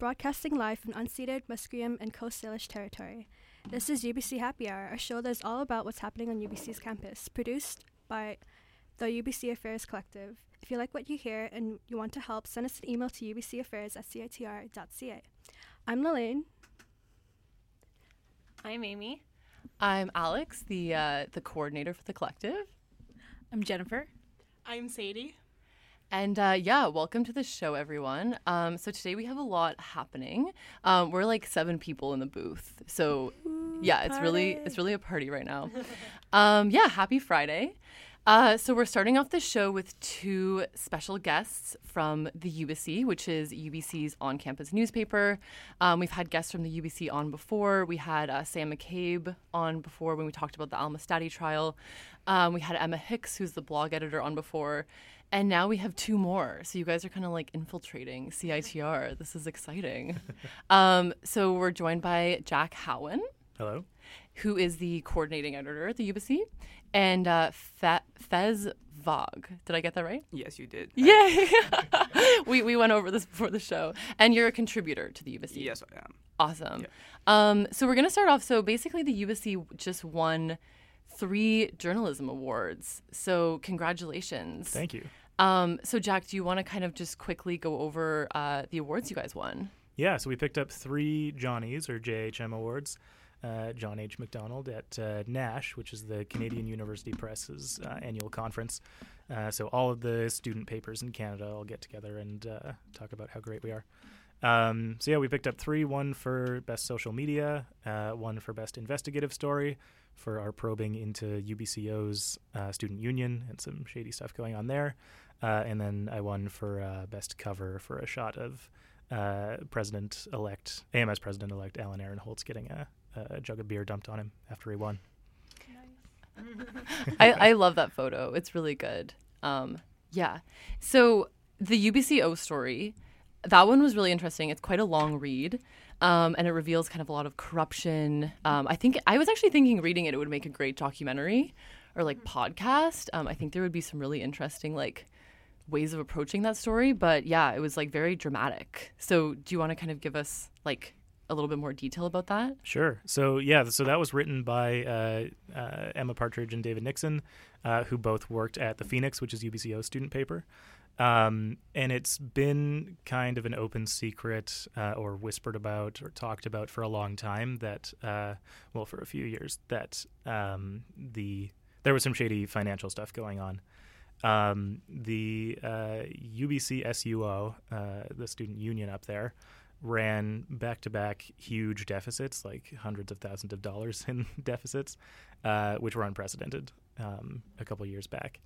broadcasting live from unceded Musqueam and Coast Salish territory. This is UBC Happy Hour, a show that is all about what's happening on UBC's campus, produced by the UBC Affairs Collective. If you like what you hear and you want to help, send us an email to ubcaffairs@citr.ca. I'm Lalaine. I'm Amy. I'm Alex, the coordinator for the collective. I'm Jennifer. I'm Sadie. And welcome to the show, everyone. So today we have a lot happening. We're like 7 people in the booth. So it's really a party right now. Happy Friday. So we're starting off the show with 2 special guests from the UBC, which is UBC's on-campus newspaper. We've had guests from the UBC on before. We had Sam McCabe on before when we talked about the Alma Stati trial. We had Emma Hicks, who's the blog editor, on before. And now we have 2 more. So you guys are kind of like infiltrating CITR. This is exciting. So we're joined by Jack Howen. Hello. Who is the coordinating editor at the UBC. And Fez Vog. Did I get that right? Yes, you did. Yay! we went over this before the show. And you're a contributor to the UBC. Yes, I am. Awesome. Yeah. So we're going to start off. So basically the UBC just won 3 journalism awards. So congratulations. Thank you. So Jack, do you want to kind of just quickly go over the awards you guys won? Yeah, so we picked up 3 Johnnies, or JHM awards. John H. MacDonald at NASH, which is the Canadian University Press's annual conference. So all of the student papers in Canada all get together and talk about how great we are. We picked up 3, 1 for Best Social Media, 1 for Best Investigative Story, for our probing into UBCO's student union and some shady stuff going on there. And then I won for Best Cover for a shot of AMS President-elect Alan Aaron Holtz getting a jug of beer dumped on him after he won. Nice. I love that photo. It's really good. So the UBCO story, that one was really interesting. It's quite a long read, and it reveals kind of a lot of corruption. I was actually thinking reading it would make a great documentary or like podcast. I think there would be some really interesting like ways of approaching that story. But yeah, it was like very dramatic. So do you want to kind of give us like a little bit more detail about that? Sure. So that was written by Emma Partridge and David Nixon, who both worked at the Phoenix, which is UBCO's student paper. And it's been kind of an open secret or whispered about or talked about for a long time that, for a few years, that there was some shady financial stuff going on. The UBC SUO, the student union up there, ran back-to-back huge deficits, like hundreds of thousands of dollars in deficits, which were unprecedented a couple years back.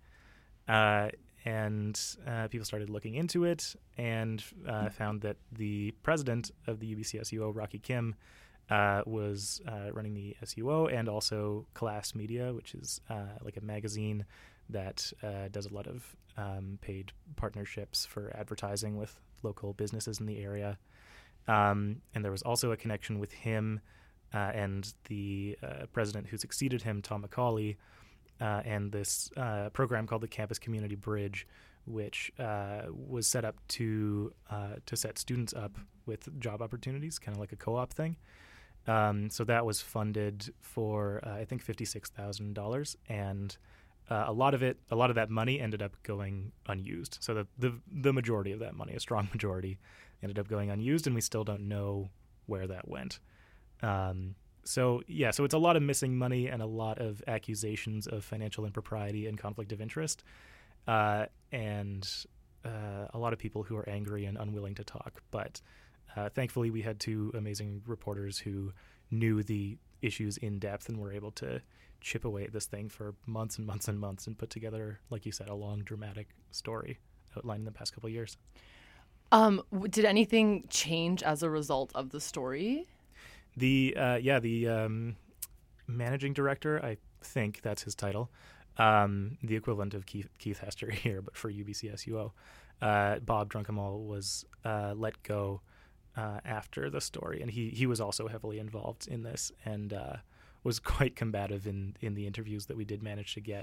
And people started looking into it and found that the president of the UBC SUO, Rocky Kim, was running the SUO and also Class Media, which is like a magazine that does a lot of paid partnerships for advertising with local businesses in the area. And there was also a connection with him and the president who succeeded him, Tom McCauley, and this program called the Campus Community Bridge, which was set up to set students up with job opportunities, kind of like a co-op thing. So that was funded for I think $56,000, and a lot of that money ended up going unused. So the majority of that money, a strong majority, ended up going unused, and we still don't know where that went. So it's a lot of missing money and a lot of accusations of financial impropriety and conflict of interest, and a lot of people who are angry and unwilling to talk. But thankfully, we had 2 amazing reporters who knew the issues in depth and were able to chip away at this thing for months and months and months and put together, like you said, a long, dramatic story outlined in the past couple of years. Did anything change as a result of the story? The managing director, I think that's his title, the equivalent of Keith Hester here, but for UBC SUO, Bob Drunkemall was let go after the story, and he was also heavily involved in this and was quite combative in the interviews that we did manage to get.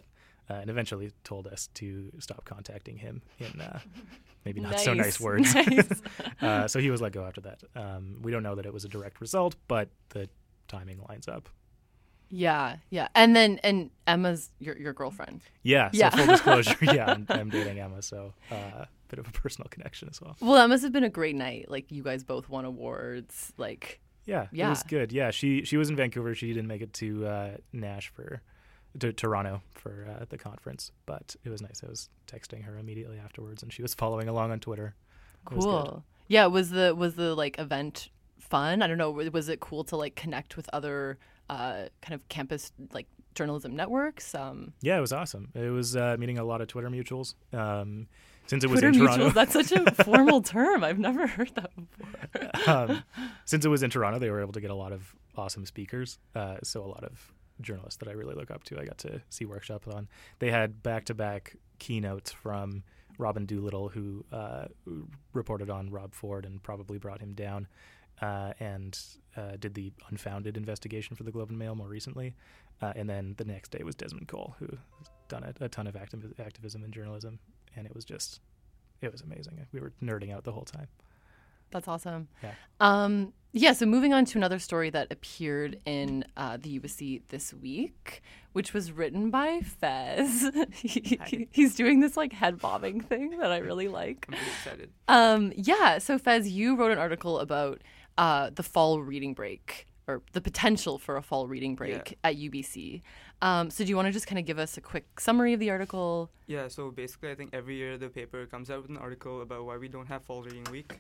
and eventually told us to stop contacting him in maybe not Nice. so nice words. Nice. So he was let go after that. We don't know that it was a direct result, but the timing lines up. Yeah. And Emma's your girlfriend. Yeah, so Yeah. full disclosure, yeah, I'm dating Emma, so bit of a personal connection as well. Well, that must have been a great night. Like, you guys both won awards. Like, Yeah, Yeah. it was good. Yeah, she was in Vancouver. She didn't make it to Toronto for the conference, but it was nice. I was texting her immediately afterwards, and she was following along on Twitter. It was good. cool. Yeah, was the like event fun? I don't know. Was it cool to like connect with other kind of campus like journalism networks? Yeah, it was awesome. It was meeting a lot of Twitter mutuals. Since it was Twitter in Toronto, mutuals, that's such a formal term. I've never heard that before. Since it was in Toronto, they were able to get a lot of awesome speakers. So a lot of journalists that I really look up to, I got to see workshops on. They had back-to-back keynotes from Robin Doolittle, who reported on Rob Ford and probably brought him down, and did the Unfounded investigation for the Globe and Mail more recently. And then the next day was Desmond Cole, who has done a ton of activism in journalism, and it was amazing. We were nerding out the whole time. That's awesome. Yeah. So moving on to another story that appeared in the UBC this week, which was written by Fez. He's doing this like head bobbing thing that I really like. I'm pretty excited. So Fez, you wrote an article about the fall reading break, or the potential for a fall reading break at UBC. So do you want to just kind of give us a quick summary of the article? Yeah, so basically I think every year the paper comes out with an article about why we don't have fall reading week,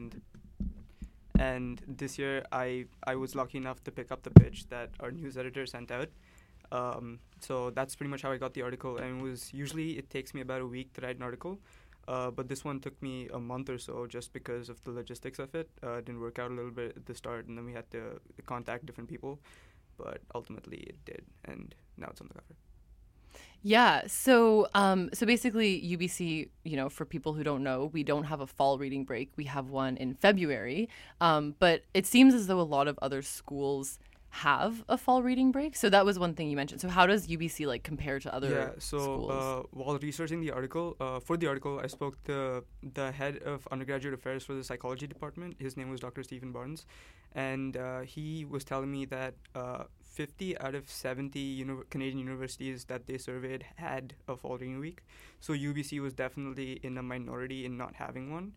and this year I was lucky enough to pick up the pitch that our news editor sent out. So that's pretty much how I got the article, and it takes me about a week to write an article. But this one took me a month or so just because of the logistics of it. It didn't work out a little bit at the start, and then we had to contact different people. But ultimately it did, and now it's on the cover. Yeah. So basically UBC, for people who don't know, we don't have a fall reading break. We have one in February. But it seems as though a lot of other schools have a fall reading break. So that was one thing you mentioned. So how does UBC like compare to other schools? While researching the article, I spoke to the head of undergraduate affairs for the psychology department. His name was Dr. Stephen Barnes, and he was telling me that 50 out of 70 Canadian universities that they surveyed had a fall reading week. So UBC was definitely in a minority in not having one.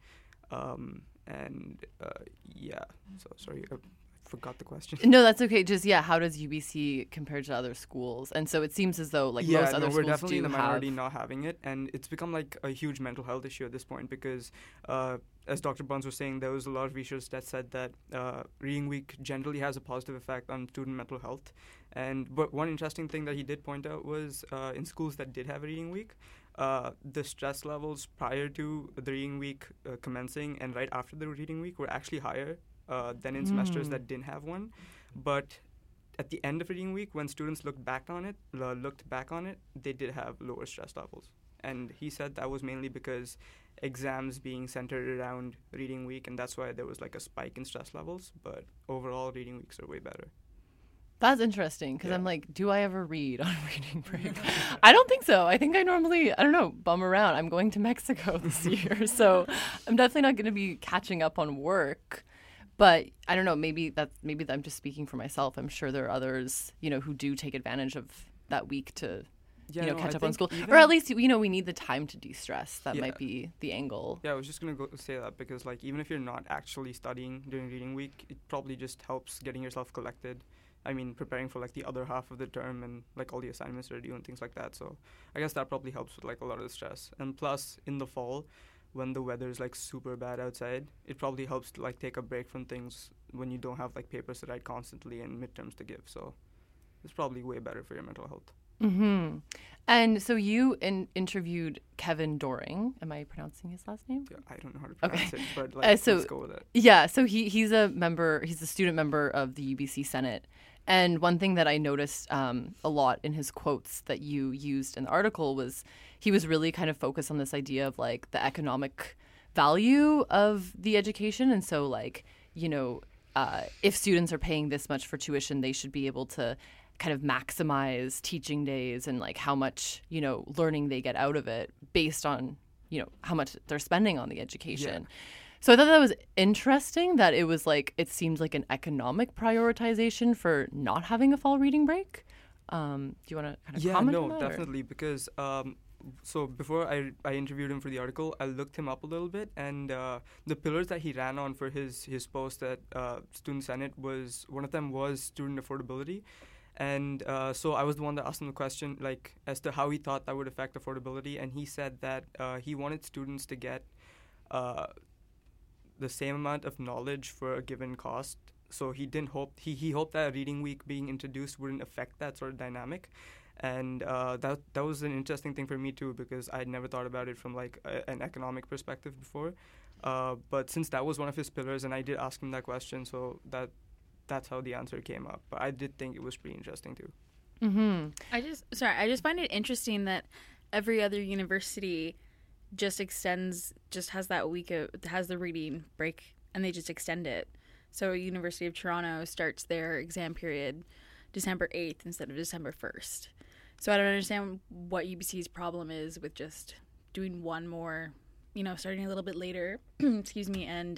So sorry, I forgot the question. No, that's okay. Just how does UBC compare to other schools? And so it seems as though most other schools we're definitely do in the have minority not having it, and it's become like a huge mental health issue at this point because, as Dr. Barnes was saying, there was a lot of research that said that reading week generally has a positive effect on student mental health. But one interesting thing that he did point out was in schools that did have a reading week, the stress levels prior to the reading week commencing and right after the reading week were actually higher than in semesters that didn't have one. But at the end of reading week, when students looked back on it, they did have lower stress levels. And he said that was mainly because exams being centered around reading week, and that's why there was like a spike in stress levels. But overall, reading weeks are way better. That's interesting because I'm like, do I ever read on reading break? I don't think so. I think I normally, bum around. I'm going to Mexico this year, so I'm definitely not going to be catching up on work. But I don't know, maybe I'm just speaking for myself. I'm sure there are others, who do take advantage of that week to, catch up on school. Or at least, we need the time to de-stress. That might be the angle. Yeah, I was just going to say that because, even if you're not actually studying during reading week, it probably just helps getting yourself collected. I mean, preparing for, the other half of the term and, all the assignments that are due and things like that. So I guess that probably helps with, a lot of the stress. And plus, in the fall, when the weather is, super bad outside, it probably helps to, take a break from things when you don't have, papers to write constantly and midterms to give. So it's probably way better for your mental health. Mm-hmm. And so you interviewed Kevin Doring. Am I pronouncing his last name? Yeah, I don't know how to pronounce it, but let's go with it. Yeah, so he's a student member of the UBC Senate. And one thing that I noticed a lot in his quotes that you used in the article was he was really kind of focused on this idea of the economic value of the education. And so if students are paying this much for tuition, they should be able to kind of maximize teaching days and like how much, you know, learning they get out of it based on, you know, how much they're spending on the education. Yeah. So I thought that was interesting that it was like, it seems like an economic prioritization for not having a fall reading break. Do you want to kind of comment on that? Yeah, no, definitely, because so before I interviewed him for the article, I looked him up a little bit, and the pillars that he ran on for his post at Student Senate was, one of them was student affordability. And so I was the one that asked him the question, like, as to how he thought that would affect affordability, and he said that he wanted students to get the same amount of knowledge for a given cost. So he hoped that a reading week being introduced wouldn't affect that sort of dynamic. And that was an interesting thing for me too, because I'd never thought about it from like an economic perspective before. But since that was one of his pillars, and I did ask him that question, so that's how the answer came up. But I did think it was pretty interesting too. Mm-hmm. I just find it interesting that every other university just has that week has the reading break, and they just extend it. So University of Toronto starts their exam period December 8th instead of December 1st. So I don't understand what UBC's problem is with just doing one more, you know, starting a little bit later, excuse me, and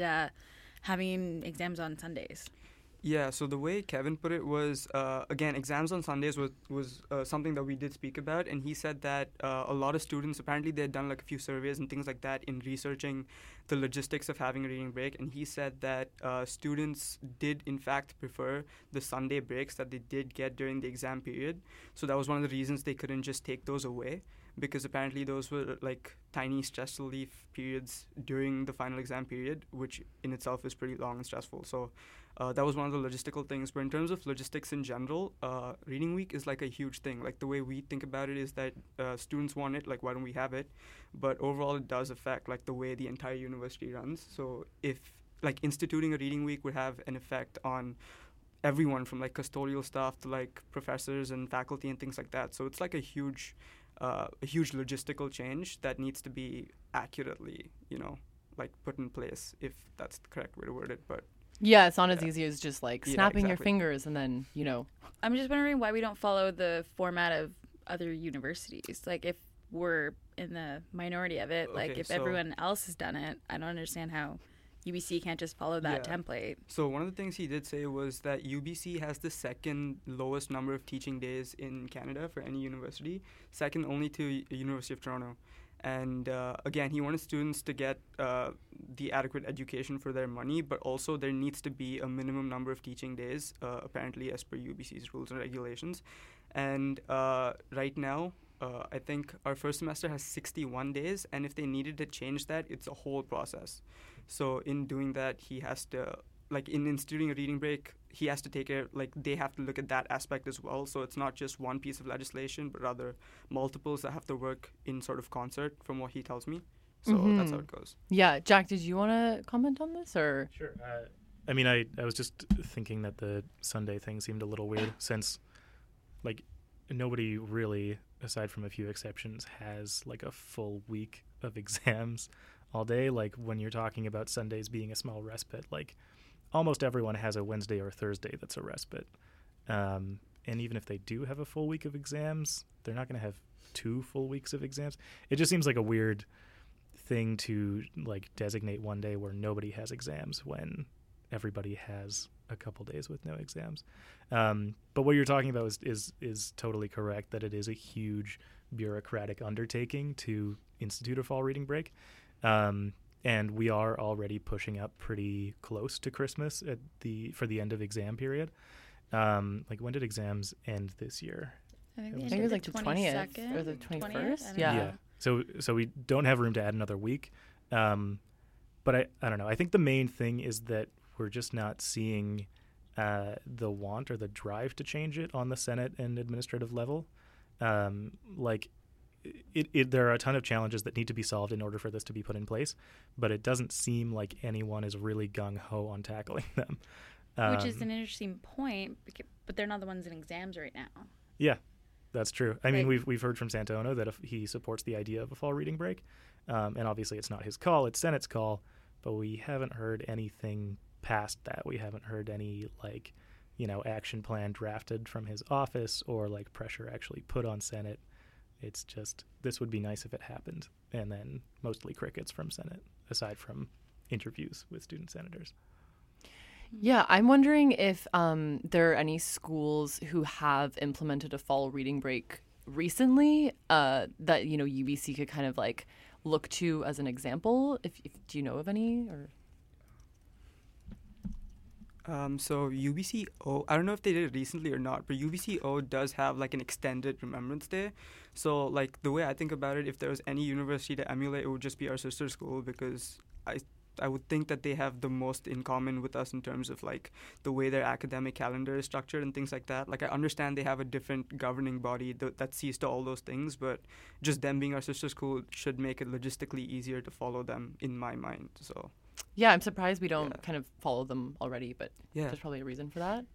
having exams on Sundays. Yeah, so the way Kevin put it was, again, exams on Sundays was something that we did speak about, and he said that a lot of students, apparently they had done like a few surveys and things like that in researching the logistics of having a reading break, and he said that students did in fact prefer the Sunday breaks that they did get during the exam period. So that was one of the reasons they couldn't just take those away, because apparently those were like tiny stress relief periods during the final exam period, which in itself is pretty long and stressful. So that was one of the logistical things. But in terms of logistics in general, reading week is like a huge thing. Like the way we think about it is that students want it, like why don't we have it? But overall it does affect like the way the entire university runs. So if like instituting a reading week would have an effect on everyone from like custodial staff to like professors and faculty and things like that. So it's like a huge logistical change that needs to be accurately, you know, like put in place, if that's the correct way to word it. But yeah, it's not as easy as just like Yeah, snapping your exactly. fingers and then, you know. I'm just wondering why we don't follow the format of other universities. Like if we're in the minority of it, like Okay, if so- everyone else has done it, I don't understand how UBC can't just follow that Yeah. template. So one of the things he did say was that UBC has the second lowest number of teaching days in Canada for any university, second only to University of Toronto. And again, he wanted students to get the adequate education for their money, but also there needs to be a minimum number of teaching days, apparently as per UBC's rules and regulations. And right now, I think our first semester has 61 days, and if they needed to change that, it's a whole process. So in doing that, he has to, like in instituting a reading break, he has to take care, like they have to look at that aspect as well. So it's not just one piece of legislation, but rather multiples that have to work in sort of concert, from what he tells me. So that's how it goes. Yeah, Jack, did you want to comment on this or? Sure. I mean, I was just thinking that the Sunday thing seemed a little weird since, like, nobody really, aside from a few exceptions, has like a full week of exams all day. Like when you're talking about Sundays being a small respite, like almost everyone has a Wednesday or Thursday that's a respite. And even if they do have a full week of exams, they're not going to have 2 full weeks of exams. It just seems like a weird thing to like designate one day where nobody has exams when everybody has a couple days with no exams. But what you're talking about is totally correct, that it is a huge bureaucratic undertaking to institute a fall reading break. And we are already pushing up pretty close to Christmas for the end of exam period. Like when did exams end this year? I think I think it was like the 20th or the 21st. Yeah. So we don't have room to add another week. But I don't know. I think the main thing is that we're just not seeing the want or the drive to change it on the Senate and administrative level. Like there are a ton of challenges that need to be solved in order for this to be put in place, but it doesn't seem like anyone is really gung-ho on tackling them. Which is an interesting point, but they're not the ones in exams right now. Yeah, that's true. I mean, Like- we've heard from Santona that if he supports the idea of a fall reading break, and obviously it's not his call, it's Senate's call, but we haven't heard anything past that. We haven't heard any like action plan drafted from his office or like pressure actually put on Senate. It's just, this would be nice if it happened. And then mostly crickets from Senate, aside from interviews with student senators. Yeah, I'm wondering if there are any schools who have implemented a fall reading break recently that, UBC could kind of like look to as an example. If do you know of any? Or So UBCO, I don't know if they did it recently or not, but UBCO does have like an extended Remembrance Day. So like the way I think about it, if there was any university to emulate, it would just be our sister school, because I would think that they have the most in common with us in terms of like the way their academic calendar is structured and things like that. Like I understand they have a different governing body that sees to all those things, but just them being our sister school should make it logistically easier to follow them in my mind. So yeah, I'm surprised we don't kind of follow them already, but yeah, there's probably a reason for that.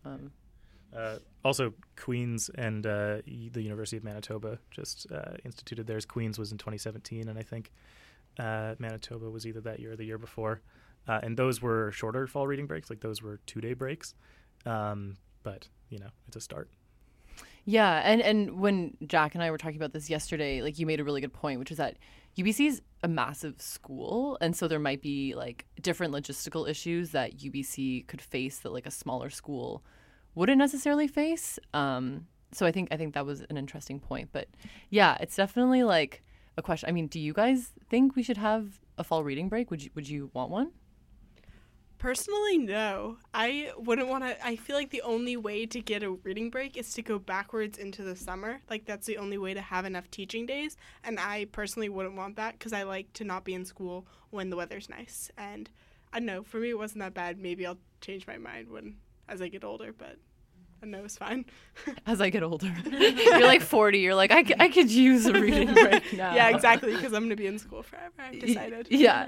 Also, Queen's and the University of Manitoba just instituted theirs. Queen's was in 2017, and I think Manitoba was either that year or the year before. And those were shorter fall reading breaks. Like those were 2-day breaks. But, it's a start. Yeah, and when Jack and I were talking about this yesterday, like you made a really good point, which is that UBC is a massive school, and so there might be like different logistical issues that UBC could face that like a smaller school wouldn't necessarily face. So I think that was an interesting point. But yeah, it's definitely like a question. I mean, do you guys think we should have a fall reading break? Would you want one? Personally, no. I wouldn't want to. I feel like the only way to get a reading break is to go backwards into the summer. Like, that's the only way to have enough teaching days. And I personally wouldn't want that because I like to not be in school when the weather's nice. And I don't know. For me, it wasn't that bad. Maybe I'll change my mind as I get older, but I know it's fine. As I get older. You're like 40. You're like, I could use a reading break now. Yeah, exactly, because I'm going to be in school forever. I've decided. Yeah.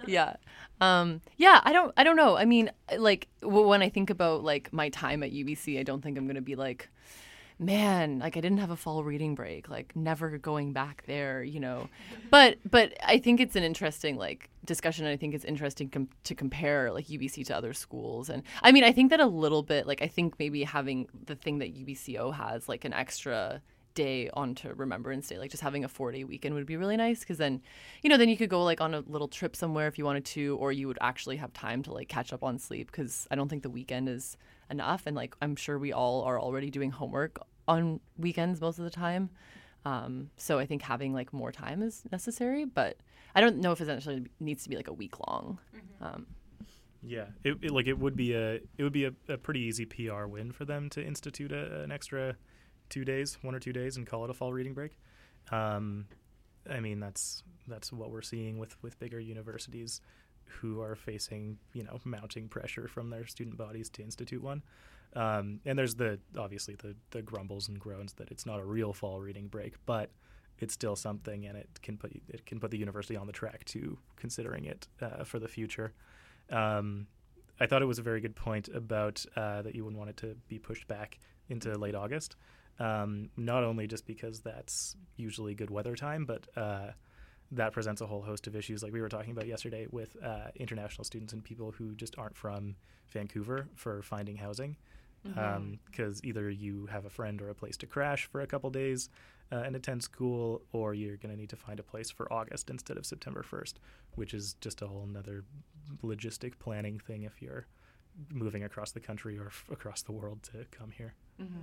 I don't know. I mean, like, when I think about, like, my time at UBC, I don't think I'm going to be like, man, like, I didn't have a fall reading break, like, never going back there, But I think it's an interesting, like, discussion. And I think it's interesting to compare, like, UBC to other schools. And, I mean, I think that a little bit, like, I think maybe having the thing that UBCO has, like, an extra day onto Remembrance Day, like just having a 4-day weekend would be really nice, because then then you could go like on a little trip somewhere if you wanted to, or you would actually have time to like catch up on sleep, because I don't think the weekend is enough. And like I'm sure we all are already doing homework on weekends most of the time, so I think having like more time is necessary, but I don't know if it actually needs to be like a week long. Yeah, it would be a pretty easy PR win for them to institute an extra 1 or 2 days, and call it a fall reading break. I mean, that's what we're seeing with bigger universities who are facing, mounting pressure from their student bodies to institute one. And there's obviously the grumbles and groans that it's not a real fall reading break, but it's still something, and it can put the university on the track to considering it for the future. I thought it was a very good point about that you wouldn't want it to be pushed back into late August. Not only just because that's usually good weather time, but that presents a whole host of issues like we were talking about yesterday with international students and people who just aren't from Vancouver for finding housing, because either you have a friend or a place to crash for a couple days and attend school, or you're going to need to find a place for August instead of September 1st, which is just a whole nother logistic planning thing if you're moving across the country or across the world to come here.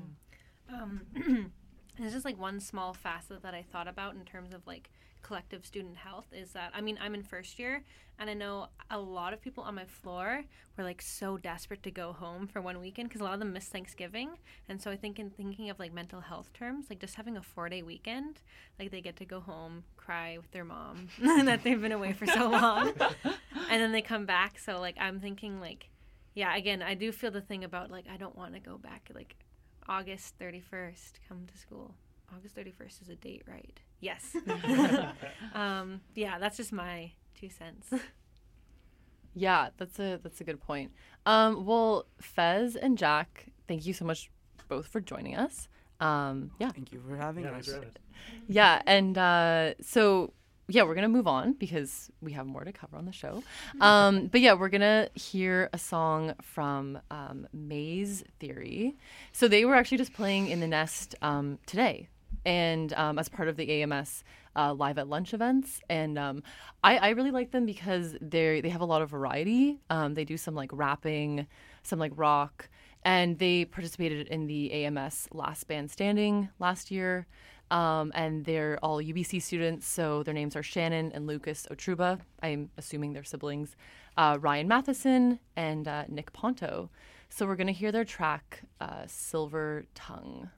There's just like one small facet that I thought about in terms of like collective student health is that, I mean, I'm in first year, and I know a lot of people on my floor were like so desperate to go home for one weekend because a lot of them miss Thanksgiving. And so I think in thinking of like mental health terms, like just having a 4-day weekend, like they get to go home, cry with their mom that they've been away for so long, and then they come back. So like I'm thinking like, yeah, again, I do feel the thing about like I don't want to go back like August 31st, come to school. August 31st is a date, right? Yes. Yeah, that's just my 2 cents. Yeah, that's a good point. Well, Fez and Jack, thank you so much both for joining us. Yeah. Thank you for having us. Yeah, and so yeah, we're going to move on because we have more to cover on the show. But yeah, we're going to hear a song from Maze Theory. So they were actually just playing in the Nest today, and as part of the AMS Live at Lunch events. And I really like them because they have a lot of variety. They do some like rapping, some like rock, and they participated in the AMS Last Band Standing last year. And they're all UBC students, so their names are Shannon and Lucas Otruba. I'm assuming they're siblings. Ryan Matheson and Nick Ponto. So we're going to hear their track, Silver Tongue.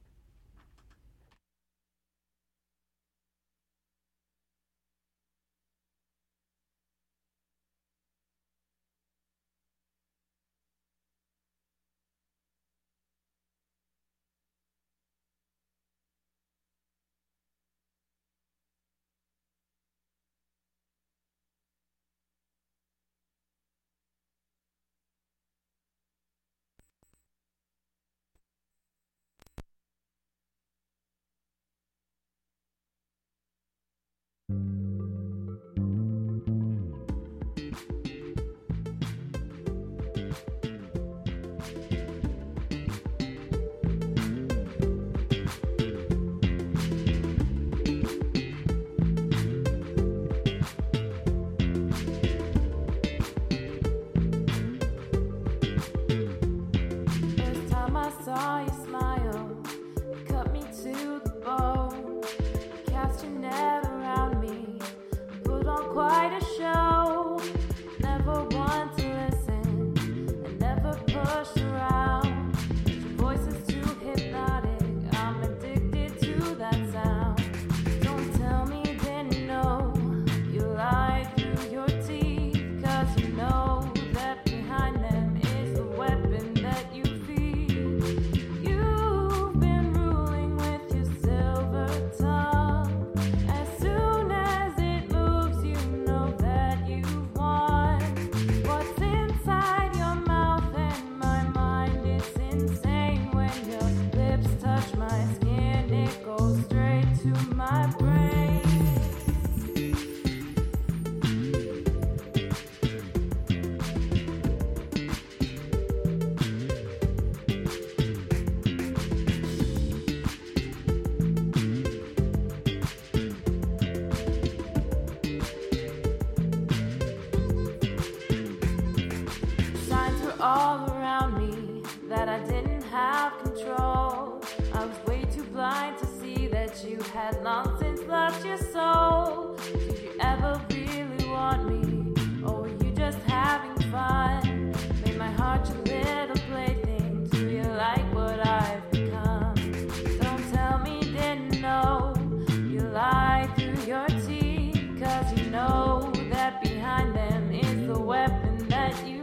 All around me that I didn't have control. I was way too blind to see that you had long since lost your soul. Did you ever really want me, or were you just having fun? Made my heart your little plaything. Do you like what I've become? Don't tell me you didn't know. You lied through your teeth, 'cause you know that behind them is the weapon that you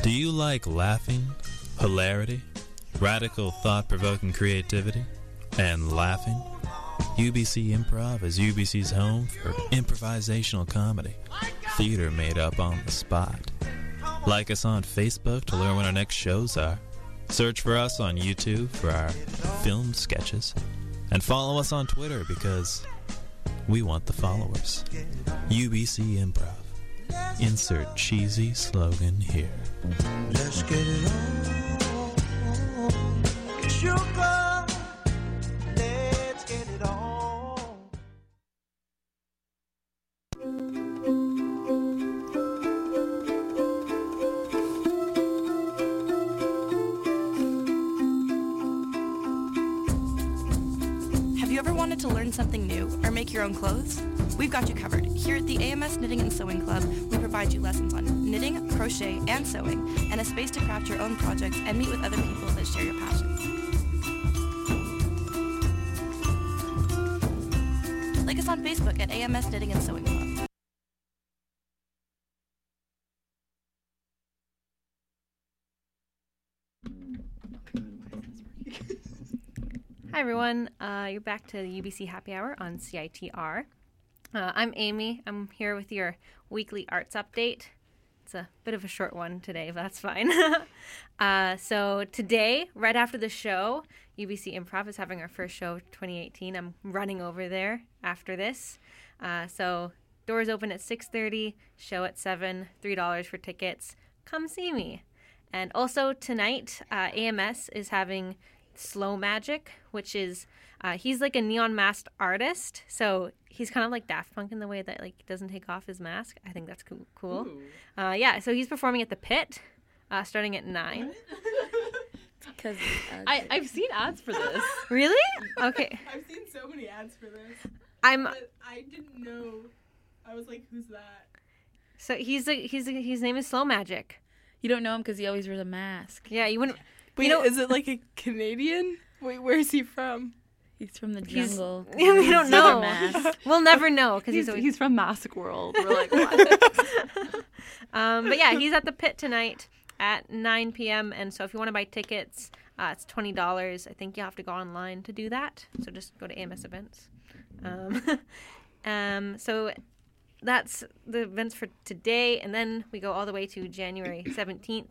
Do you like laughing, hilarity, radical thought-provoking creativity, and laughing? UBC Improv is UBC's home for improvisational comedy, theater made up on the spot. Like us on Facebook to learn when our next shows are. Search for us on YouTube for our filmed sketches. And follow us on Twitter because we want the followers. UBC Improv. Insert cheesy slogan here. Let's get it on. Sugar, let's get it on. Have you ever wanted to learn something new or make your own clothes? We've got you covered. Here at the AMS Knitting and Sewing Club, we provide you lessons on knitting, crochet, and sewing, and a space to craft your own projects and meet with other people that share your passions. Like us on Facebook at AMS Knitting and Sewing Club. Hi everyone, you're back to the UBC Happy Hour on CITR. I'm Amy. I'm here with your weekly arts update. It's a bit of a short one today, but that's fine. So today, right after the show, UBC Improv is having our first show of 2018. I'm running over there after this. So doors open at 6:30, show at 7, $3 for tickets. Come see me. And also tonight, AMS is having Slow Magic, which is he's like a neon masked artist, so he's kind of like Daft Punk in the way that like he doesn't take off his mask. I think that's cool. Yeah, so he's performing at the Pit starting at 9. Because I've seen ads for this. Really? Okay. I've seen so many ads for this. But I didn't know. I was like, who's that? So his name is Slow Magic. you don't know him because he always wears a mask. Yeah, you wouldn't. Wait, is it like a Canadian? Wait, where is he from? He's from the jungle. We don't know. Mask. We'll never know because He's from Mask World. We're like, what? But yeah, he's at the Pit tonight at 9 p.m. And so if you want to buy tickets, it's $20. I think you have to go online to do that. So just go to AMS Events. So that's the events for today. And then we go all the way to January 17th.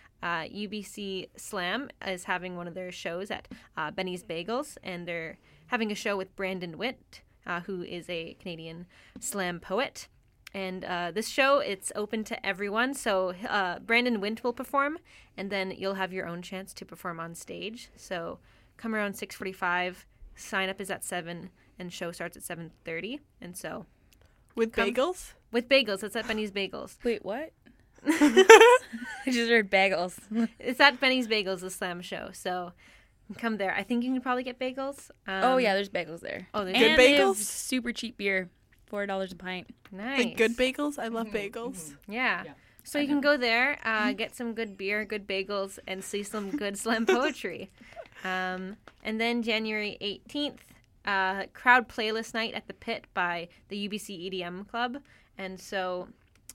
UBC Slam is having one of their shows at Benny's Bagels, and they're having a show with Brandon Witt, who is a Canadian slam poet. And this show, it's open to everyone. So Brandon Witt will perform, and then you'll have your own chance to perform on stage. So come around 6:45. Sign up is at 7, and show starts at 7:30. And so with bagels? With bagels. It's at Benny's Bagels. Wait, what? I just heard bagels. It's at Benny's Bagels, the slam show. So come there. I think you can probably get bagels. Oh yeah, there's bagels there. Oh, there's good and they have bagels? super cheap beer, $4 a pint. Nice. Like good bagels? I love bagels. Yeah. So you can go there, get some good beer, good bagels, and see some good slam poetry. And then January 18th, crowd playlist night at the Pit by the UBC EDM Club. And so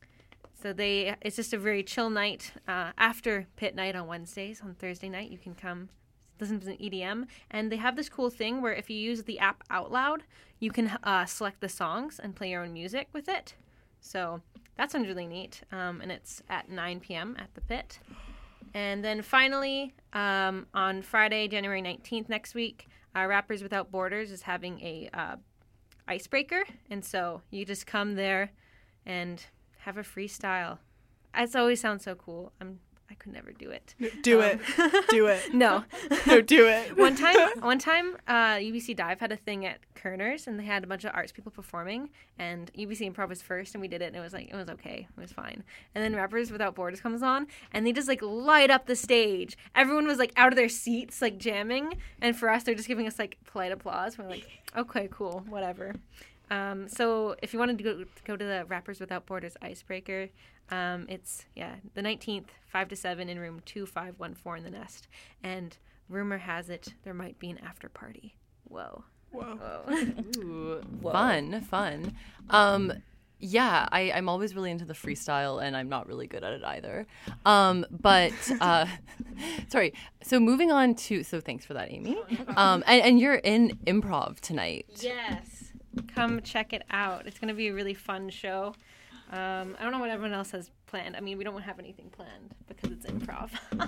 it's just a very chill night after Pit night on Wednesdays. On Thursday night, you can come listen to some EDM. And they have this cool thing where if you use the app OutLoud, you can select the songs and play your own music with it. So that sounds really neat. And it's at 9 p.m. at the Pit. And then finally, on Friday, January 19th next week, Rappers Without Borders is having a icebreaker. And so you just come there and have a freestyle. It always sounds so cool. I could never do it. Do it. Do it. No. No, do it. One time, UBC Dive had a thing at Kerner's, and they had a bunch of arts people performing, and UBC Improv was first, and we did it, and it was okay. It was fine. And then Rappers Without Borders comes on, and they just, like, light up the stage. Everyone was, like, out of their seats, like, jamming, and for us, they're just giving us, like, polite applause. We're like, okay, cool, whatever. So if you wanted to go to the Rappers Without Borders icebreaker, it's the 19th, 5 to 7 in room 2514 in the Nest. And rumor has it there might be an after party. Whoa. Whoa. Ooh, Whoa. fun. Yeah, I'm always really into the freestyle, and I'm not really good at it either. But sorry. So moving on to thanks for that, Amy. And you're in improv tonight. Yes, come check it out. It's gonna be a really fun show. I don't know what everyone else has planned. I mean, we don't have anything planned because it's improv.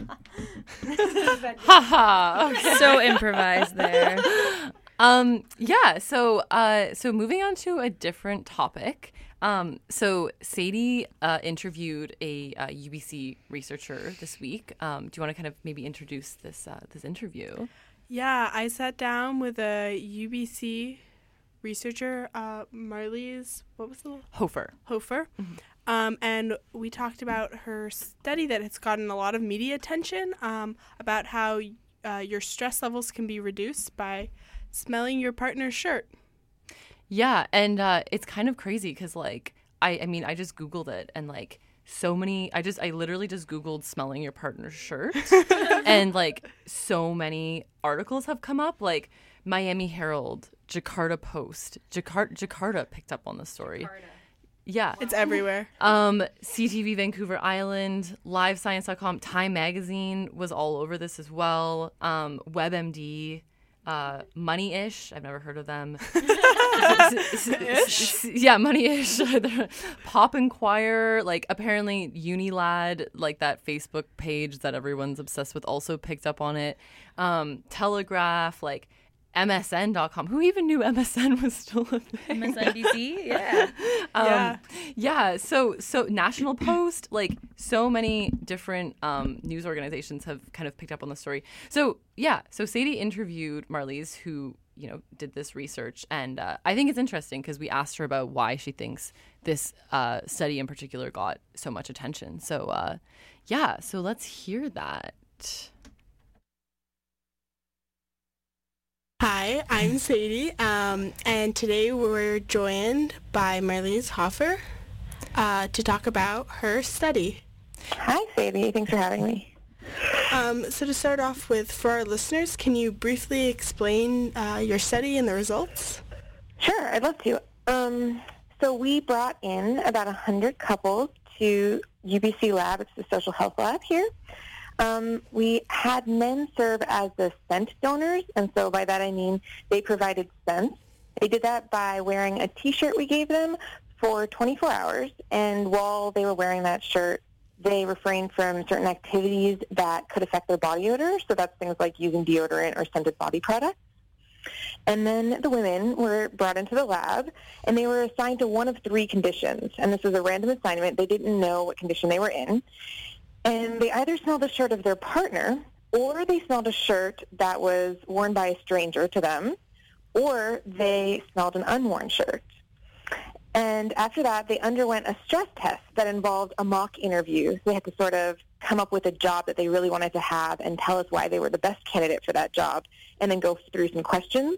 Haha. Okay. So improvised there. Yeah. So moving on to a different topic. So Sadie interviewed a UBC researcher this week. Do you want to kind of maybe introduce this interview? Yeah, I sat down with a UBC researcher, Marlies, what was the Hofer. Mm-hmm. And we talked about her study that has gotten a lot of media attention, about how your stress levels can be reduced by smelling your partner's shirt. Yeah, and it's kind of crazy because, like, I mean, I just Googled it, and, like, I literally just Googled smelling your partner's shirt, and, like, so many articles have come up, like Miami Herald, Jakarta Post, Jakarta picked up on the story. Yeah. It's everywhere. CTV Vancouver Island, LiveScience.com, Time Magazine was all over this as well. WebMD, Money-ish, I've never heard of them. Yeah, Money-ish. Pop Inquirer, like apparently Unilad, like that Facebook page that everyone's obsessed with, also picked up on it. Telegraph, like MSN.com. Who even knew MSN was still a thing? MSNBC? Yeah. Yeah. So National Post, like so many different news organizations have kind of picked up on the story. So Sadie interviewed Marlies, who, you know, did this research. And I think it's interesting because we asked her about why she thinks this study in particular got so much attention. So so let's hear that. Hi, I'm Sadie, and today we're joined by Marlies Hofer to talk about her study. Hi, Sadie. Thanks for having me. So to start off with, for our listeners, can you briefly explain your study and the results? Sure, I'd love to. So we brought in about 100 couples to UBC Lab. It's the social health lab here. We had men serve as the scent donors, and so by that I mean they provided scents. They did that by wearing a T-shirt we gave them for 24 hours, and while they were wearing that shirt, they refrained from certain activities that could affect their body odor, so that's things like using deodorant or scented body products. And then the women were brought into the lab, and they were assigned to one of three conditions, and this was a random assignment. They didn't know what condition they were in. And they either smelled the shirt of their partner, or they smelled a shirt that was worn by a stranger to them, or they smelled an unworn shirt. And after that, they underwent a stress test that involved a mock interview. So they had to sort of come up with a job that they really wanted to have and tell us why they were the best candidate for that job, and then go through some questions.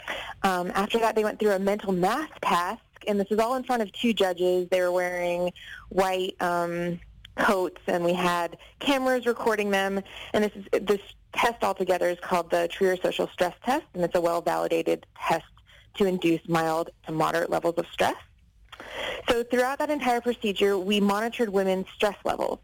After that, they went through a mental math task, and this was all in front of two judges. They were wearing white coats, and we had cameras recording them, and this test altogether is called the Trier Social Stress Test, and it's a well-validated test to induce mild to moderate levels of stress. So throughout that entire procedure, we monitored women's stress levels,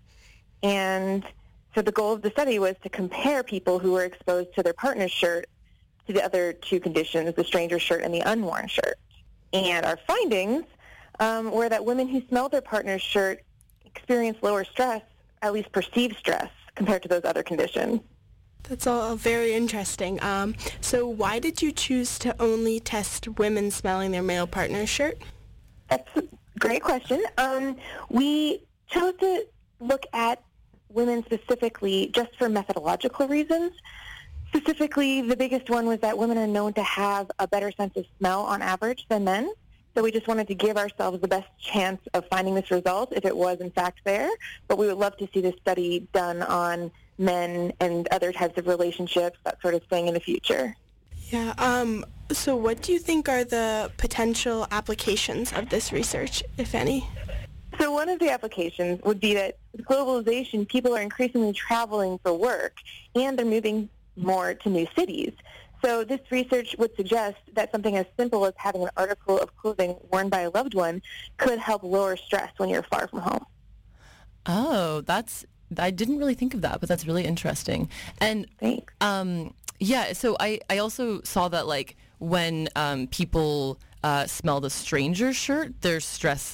and so the goal of the study was to compare people who were exposed to their partner's shirt to the other two conditions, the stranger shirt and the unworn shirt. And our findings were that women who smelled their partner's shirt experience lower stress, at least perceived stress, compared to those other conditions. That's all very interesting. So why did you choose to only test women smelling their male partner's shirt? That's a great question. We chose to look at women specifically just for methodological reasons. Specifically, the biggest one was that women are known to have a better sense of smell on average than men. So we just wanted to give ourselves the best chance of finding this result if it was in fact there. But we would love to see this study done on men and other types of relationships, that sort of thing, in the future. Yeah. So what do you think are the potential applications of this research, if any? So one of the applications would be that with globalization, people are increasingly traveling for work, and they're moving more to new cities. So this research would suggest that something as simple as having an article of clothing worn by a loved one could help lower stress when you're far from home. Oh, I didn't really think of that, but that's really interesting. And Thanks. yeah, so I also saw that like when people smelled a stranger's shirt, their stress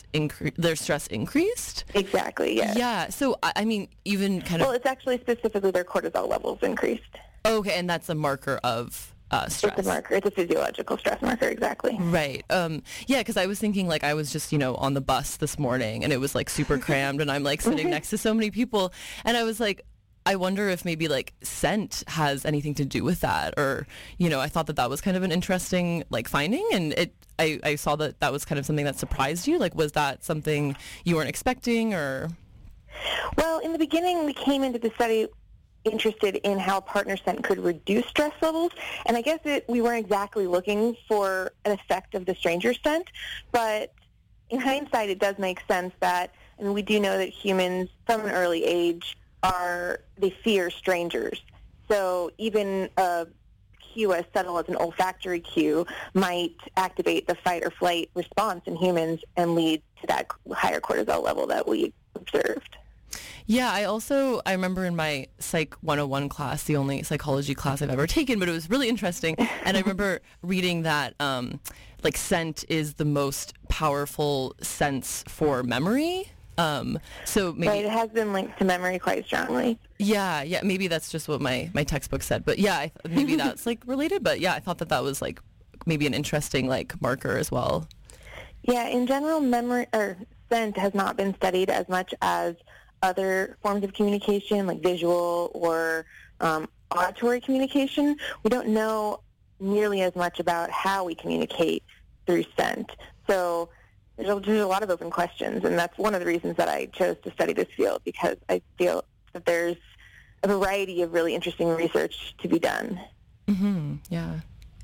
increased. Exactly, yes. Yeah, so I mean, even kind of... Well, it's actually specifically their cortisol levels increased. Okay, and that's a marker of stress. It's a marker. It's a physiological stress marker, exactly. Right. Yeah, because I was thinking, like, I was just, on the bus this morning, and it was, like, super crammed, and I'm, like, sitting next to so many people, and I was like, I wonder if maybe, like, scent has anything to do with that, or, I thought that was kind of an interesting, like, finding, and I saw that was kind of something that surprised you. Like, was that something you weren't expecting, or? Well, in the beginning, we came into the study interested in how partner scent could reduce stress levels, and I guess we weren't exactly looking for an effect of the stranger scent, but in hindsight, it does make sense that, and we do know that humans from an early age they fear strangers. So even a cue as subtle as an olfactory cue might activate the fight or flight response in humans and lead to that higher cortisol level that we observed. Yeah, I remember in my Psych 101 class, the only psychology class I've ever taken, but it was really interesting. And I remember reading that like scent is the most powerful sense for memory. So maybe right, it has been linked to memory quite strongly. Yeah, maybe that's just what my textbook said. But yeah, maybe that's like related. But yeah, I thought that was like maybe an interesting like marker as well. Yeah, in general, memory or scent has not been studied as much as other forms of communication, like visual or auditory communication. We don't know nearly as much about how we communicate through scent. So there's a lot of open questions, and that's one of the reasons that I chose to study this field, because I feel that there's a variety of really interesting research to be done. Mm-hmm. Yeah.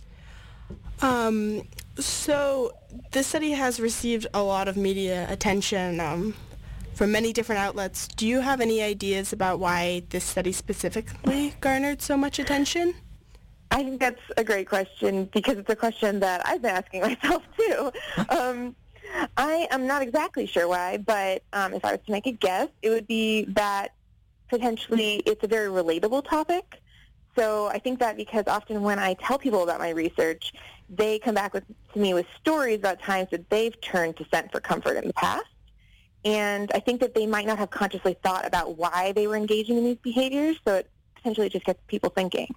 So this study has received a lot of media attention from many different outlets. Do you have any ideas about why this study specifically garnered so much attention? I think that's a great question, because it's a question that I've been asking myself too. I am not exactly sure why, but if I was to make a guess, it would be that potentially it's a very relatable topic. So I think that because often when I tell people about my research, they come back to me with stories about times that they've turned to scent for comfort in the past. And I think that they might not have consciously thought about why they were engaging in these behaviors, so it potentially just gets people thinking.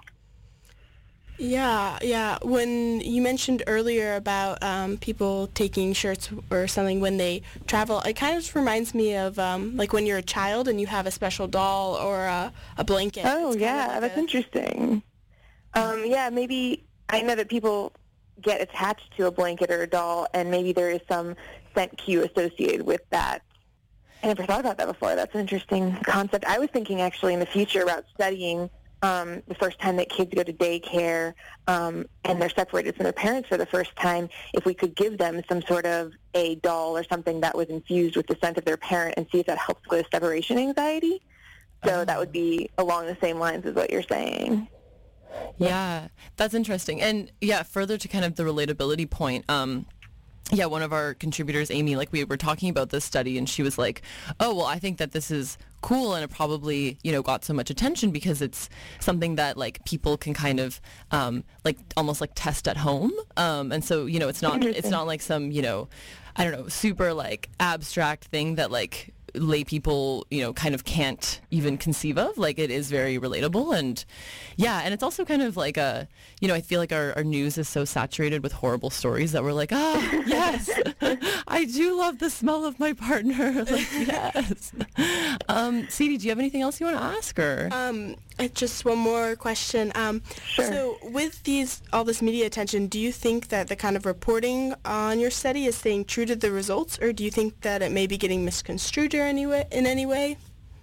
Yeah. When you mentioned earlier about people taking shirts or something when they travel, it kind of just reminds me of like when you're a child and you have a special doll or a blanket. Oh, yeah, that's interesting. Yeah, maybe I know that people get attached to a blanket or a doll, and maybe there is some scent cue associated with that. I never thought about that before. That's an interesting concept. I was thinking actually in the future about studying the first time that kids go to daycare and they're separated from their parents for the first time, if we could give them some sort of a doll or something that was infused with the scent of their parent and see if that helps with separation anxiety. So that would be along the same lines as what you're saying. Yeah, that's interesting. And yeah, further to kind of the relatability point, yeah, one of our contributors, Amy, like we were talking about this study, and she was like, oh, well, I think that this is cool, and it probably, got so much attention because it's something that like people can kind of like almost like test at home. And so, it's not like some, I don't know, super like abstract thing that like lay people, kind of can't even conceive of. Like, it is very relatable. And yeah, and it's also kind of like I feel like our news is so saturated with horrible stories that we're like, yes, I do love the smell of my partner. Like, yes. Sadie, do you have anything else you want to ask her? Just one more question. Sure. So with all this media attention, do you think that the kind of reporting on your study is staying true to the results, or do you think that it may be getting misconstrued in any way?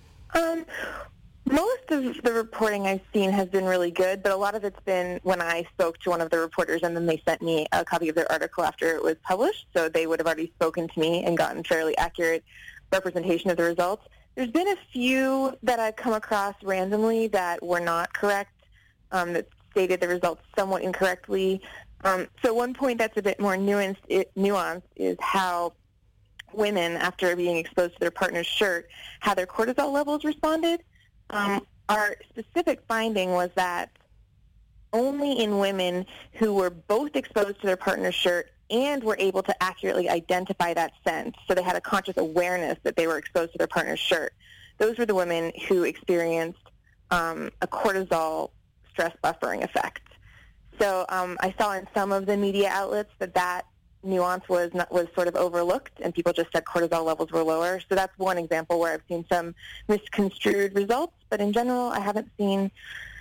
Most of the reporting I've seen has been really good, but a lot of it's been when I spoke to one of the reporters and then they sent me a copy of their article after it was published, so they would have already spoken to me and gotten fairly accurate representation of the results. There's been a few that I've come across randomly that were not correct. That's stated the results somewhat incorrectly. So one point that's a bit more nuanced is how women, after being exposed to their partner's shirt, how their cortisol levels responded. Our specific finding was that only in women who were both exposed to their partner's shirt and were able to accurately identify that scent, so they had a conscious awareness that they were exposed to their partner's shirt, those were the women who experienced a cortisol stress buffering effect. So I saw in some of the media outlets that nuance was sort of overlooked, and people just said cortisol levels were lower. So that's one example where I've seen some misconstrued results. But in general, I haven't seen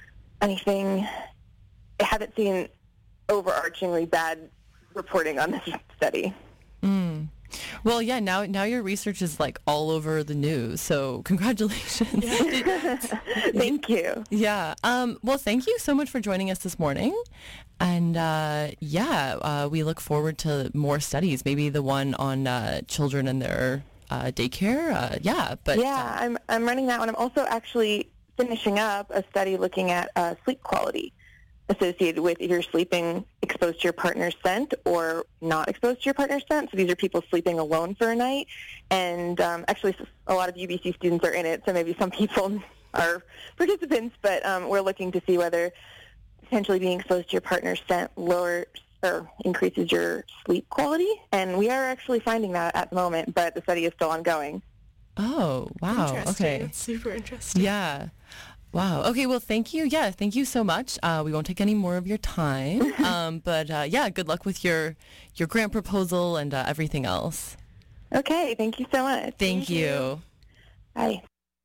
overarchingly bad reporting on this study. Well, yeah, now your research is like all over the news, so congratulations. Thank you. Yeah. Well, thank you so much for joining us this morning. And we look forward to more studies, maybe the one on children and their daycare. I'm running that one. I'm also actually finishing up a study looking at sleep quality associated with if you're sleeping exposed to your partner's scent or not exposed to your partner's scent. So these are people sleeping alone for a night. And actually, a lot of UBC students are in it, so maybe some people are participants. But we're looking to see whether potentially being exposed to your partner's scent lowers or increases your sleep quality. And we are actually finding that at the moment, but the study is still ongoing. Oh, wow. Interesting. Okay. That's super interesting. Yeah. Wow. Okay. Well, thank you. Yeah. Thank you so much. We won't take any more of your time. Good luck with your grant proposal and everything else. Okay. Thank you so much. Thank you. Bye.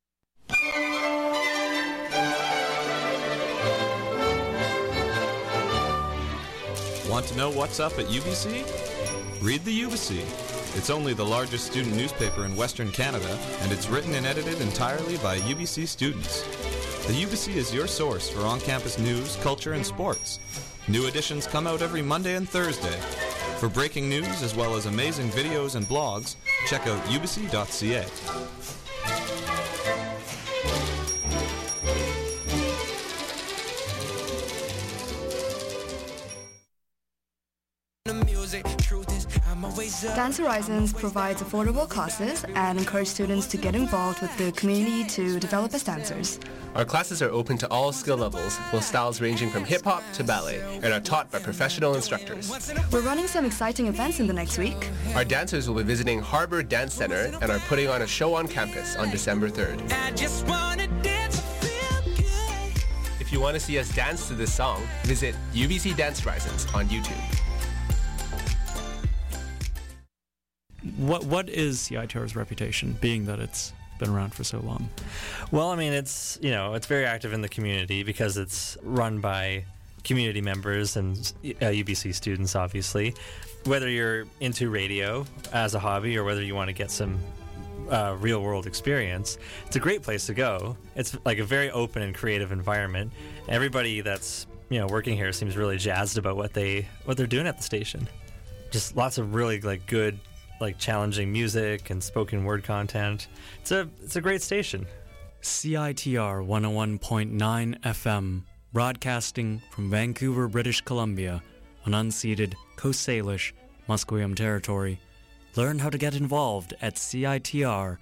Want to know what's up at UBC? Read the UBC. It's only the largest student newspaper in Western Canada, and it's written and edited entirely by UBC students. The UBC is your source for on-campus news, culture, and sports. New editions come out every Monday and Thursday. For breaking news as well as amazing videos and blogs, check out ubc.ca. Dance Horizons provides affordable classes and encourages students to get involved with the community to develop as dancers. Our classes are open to all skill levels, with styles ranging from hip-hop to ballet, and are taught by professional instructors. We're running some exciting events in the next week. Our dancers will be visiting Harbour Dance Center and are putting on a show on campus on December 3rd. If you want to see us dance to this song, visit UBC Dance Horizons on YouTube. What is CITR's reputation, being that it's been around for so long? Well, I mean, it's very active in the community because it's run by community members and UBC students, obviously. Whether you're into radio as a hobby or whether you want to get some real-world experience, it's a great place to go. It's like a very open and creative environment. Everybody that's working here seems really jazzed about what they're doing at the station. Just lots of really good, challenging music and spoken word content. It's a great station. CITR 101.9 FM, broadcasting from Vancouver, British Columbia, on unceded Coast Salish, Musqueam territory. Learn how to get involved at CITR.ca.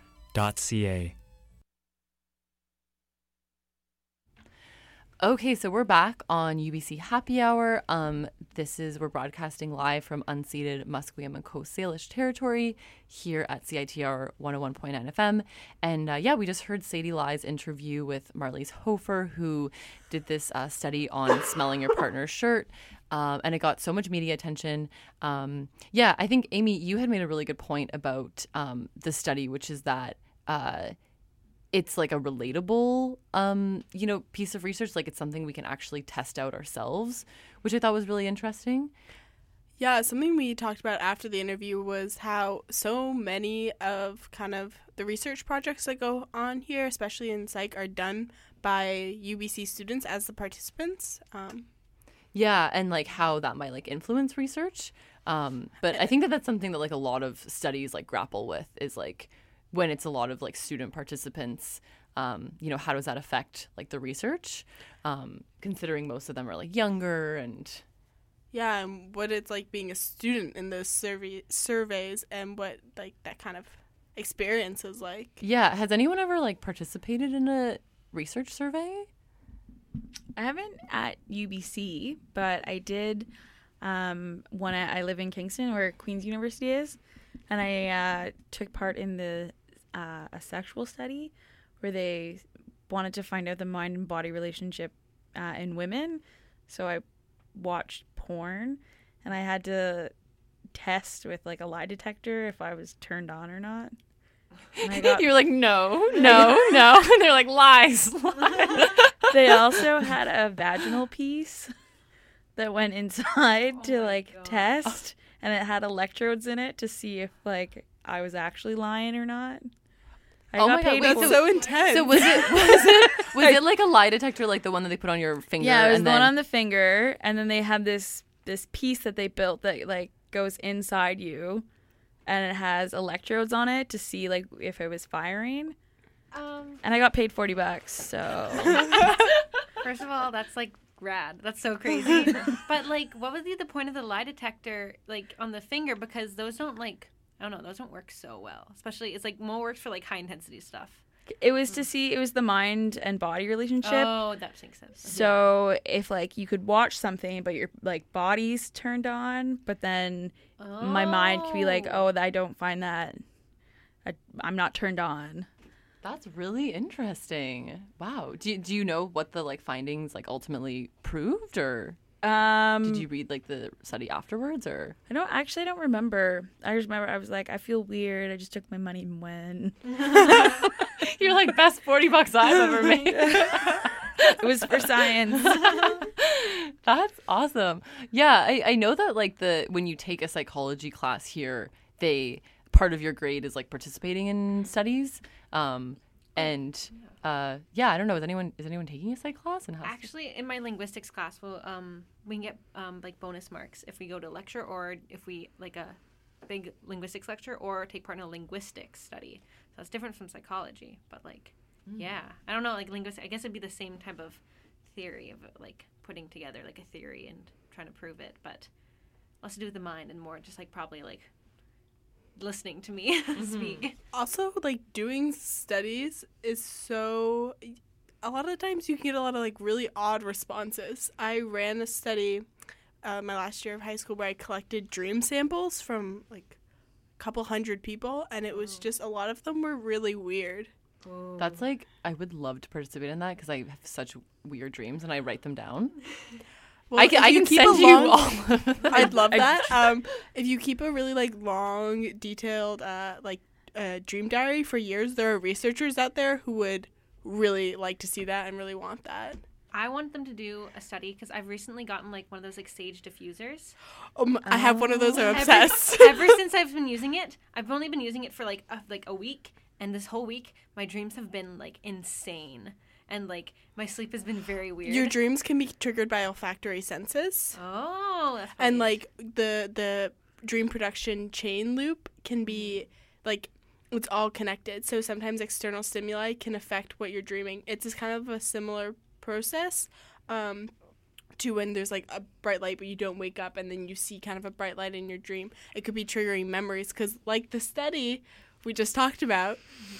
Okay, so we're back on UBC Happy Hour. We're broadcasting live from unceded Musqueam and Coast Salish territory here at CITR 101.9 FM. And we just heard Sadie Ly's interview with Marlies Hofer, who did this study on smelling your partner's shirt. And it got so much media attention. I think, Amy, you had made a really good point about the study, which is that it's like a relatable, piece of research. Like it's something we can actually test out ourselves, which I thought was really interesting. Yeah, something we talked about after the interview was how so many of kind of the research projects that go on here, especially in psych, are done by UBC students as the participants. Yeah, and like how that might influence research. But I think that's something that a lot of studies grapple with is when it's a lot of student participants, how does that affect like the research? Considering most of them are like younger and. Yeah, and what it's like being a student in those surveys and what like that kind of experience is like. Yeah, has anyone ever like participated in a research survey? I haven't at UBC, but I did one I live in Kingston where Queen's University is, and I took part in the a sexual study where they wanted to find out the mind and body relationship in women. So I watched porn, and I had to test with like a lie detector if I was turned on or not. You're like, no. And they're like, lies. They also had a vaginal piece that went inside to like test, and it had electrodes in it to see if like I was actually lying or not. That's so intense. So was it like a lie detector, like the one that they put on your finger? Yeah, it was the one on the finger, and then they had this piece that they built that like goes inside you, and it has electrodes on it to see like if it was firing. And I got paid $40, so. First of all, that's like rad. That's so crazy. But like, what would be the point of the lie detector like on the finger? Because those don't like, I don't know, those don't work so well. Especially, it's like more works for like high intensity stuff. It was to see, it was the mind and body relationship. Oh, that makes sense. So if like you could watch something, but your like body's turned on, but then my mind could be like, oh, I don't find that, I'm not turned on. That's really interesting. Wow. Do you know what the like findings like ultimately proved, or did you read like the study afterwards, or? I don't remember. I just remember I was like, I feel weird. I just took my money and went. You're like, best $40 I've ever made. It was for science. That's awesome. Yeah, I know that like when you take a psychology class here, part of your grade is like participating in studies. I don't know. Is anyone taking a psych class? And actually, in my linguistics class, we can get like bonus marks if we go to lecture, or if we like a big linguistics lecture, or take part in a linguistics study. So it's different from psychology, but like, yeah, I don't know, like linguistics. I guess it'd be the same type of theory of like putting together like a theory and trying to prove it, but less to do with the mind and more just like probably like listening to me speak. Also, like doing studies is so, a lot of times you can get a lot of like really odd responses. I ran a study my last year of high school where I collected dream samples from like a couple hundred people, and it was just, a lot of them were really weird. That's like, I would love to participate in that because I have such weird dreams and I write them down. Well, I can send you all of them. I'd love that. If you keep a really like long, detailed dream diary for years, there are researchers out there who would really like to see that and really want that. I want them to do a study because I've recently gotten like one of those like Sage diffusers. I have one of those. I'm obsessed. Ever since I've been using it, I've only been using it for like a week, and this whole week my dreams have been like insane. And, like, my sleep has been very weird. Your dreams can be triggered by olfactory senses. Oh, that's funny. And, like, the dream production chain loop can be, like, it's all connected. So sometimes external stimuli can affect what you're dreaming. It's just kind of a similar process to when there's, like, a bright light, but you don't wake up, and then you see kind of a bright light in your dream. It could be triggering memories because, like the study we just talked about,